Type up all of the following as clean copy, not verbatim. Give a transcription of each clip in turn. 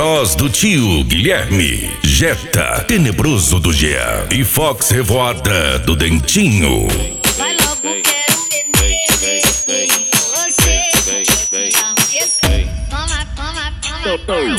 Bros do tio Guilherme, Jetta, Tenebroso do Jean e Fox Revoada do Dentinho. Vai logo, quero beber você. Toma, toma, toma, toma.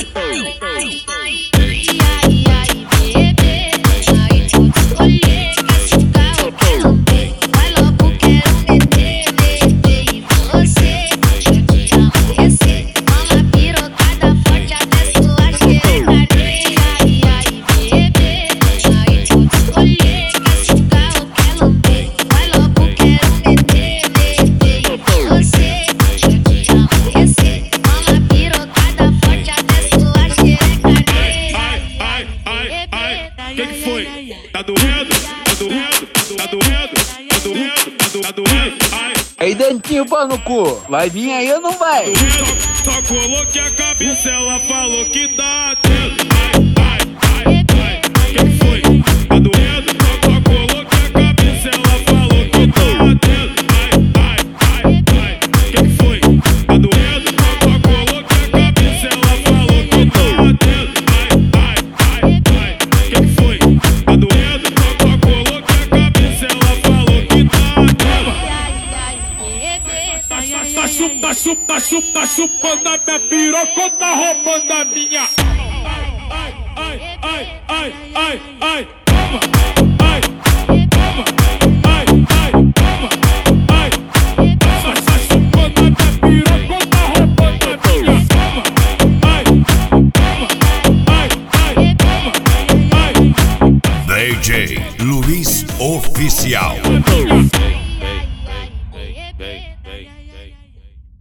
Que foi? Tá doendo? Tá doendo? Tá doendo? Tá doendo? Tá doendo? Ai. Aí, Dentinho, pau no cu. Vai vir aí ou não vai? Só coloquei a cabeça, ela falou que tá atento. Ai, ai, ai, ai. Que foi? Tá doendo? Só coloquei a cabeça, ela falou que tá atento. Ai, ai, ai, ai. Que foi? Tá doendo? Só coloquei a cabeça, ela falou que tá atento. Ai, ai, ai, ai. Que foi? Tá doendo? Só coloquei a cabeça, ela falou que tá atento. Tá chupando a minha piroca, tá roubando a minha. Ai, ai, ai, ai, ai, ai, toma. Ai, toma. Ai, ai, toma. Ai, tá chupando a minha piroca, tá roubando a minha. Toma. Ai, toma. Ai, ai, toma. Ai. DJ Luiz Oficial.